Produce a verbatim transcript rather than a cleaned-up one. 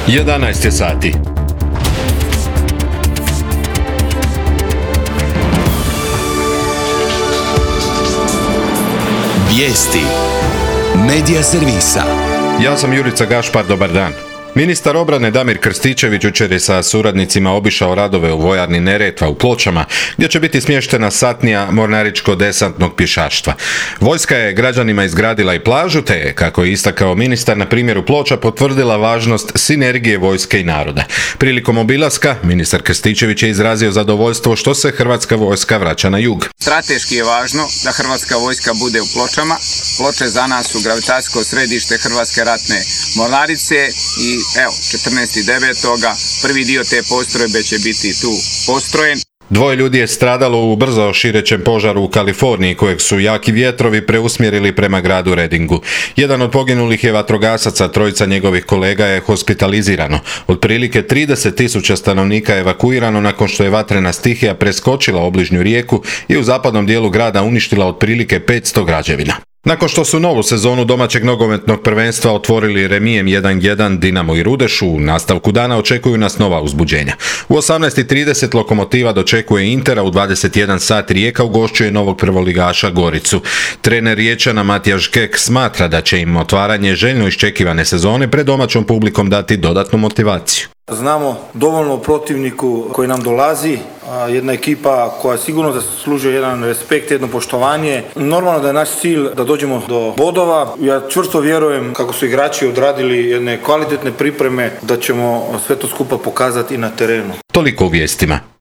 jedanaest je sati. Vijesti Medija servisa. Ja sam Jurica Gašpar, dobar dan. Ministar obrane Damir Krstičević jučer je sa suradnicima obišao radove u vojarni Neretva u Pločama, gdje će biti smještena satnija mornaričko-desantnog pješaštva. Vojska je građanima izgradila i plažu, te je, kako je istakao ministar, na primjeru Ploča potvrdila važnost sinergije vojske i naroda. Prilikom obilaska, ministar Krstičević je izrazio zadovoljstvo što se Hrvatska vojska vraća na jug. Strateški je važno da Hrvatska vojska bude u Pločama. Ploče za nas su gravitacijsko središte Hrvatske ratne mornarice i evo, četrnaestog devetog prvi dio te postrojbe će biti tu postrojen. Dvoje ljudi je stradalo u brzo širećem požaru u Kaliforniji, kojeg su jaki vjetrovi preusmjerili prema gradu Readingu. Jedan od poginulih je vatrogasac, a trojica njegovih kolega je hospitalizirano. Otprilike trideset tisuća stanovnika je evakuirano nakon što je vatrena stihija preskočila obližnju rijeku i u zapadnom dijelu grada uništila otprilike petsto građevina. Nakon što su novu sezonu domaćeg nogometnog prvenstva otvorili remijem jedan jedan Dinamo i Rudeš, u nastavku dana očekuju nas nova uzbuđenja. U osamnaest i trideset Lokomotiva dočekuje Intera, u dvadeset jedan sat Rijeka ugošćuje novog prvoligaša Goricu. Trener Riječana Matija Žkek smatra da će im otvaranje željno iščekivane sezone pred domaćom publikom dati dodatnu motivaciju. Znamo dovoljno o protivniku koji nam dolazi, jedna ekipa koja sigurno zaslužuje jedan respekt, jedno poštovanje. Normalno da je naš cilj da dođemo do bodova. Ja čvrsto vjerujem kako su igrači odradili jedne kvalitetne pripreme da ćemo sve to skupa pokazati i na terenu. Toliko u vijestima.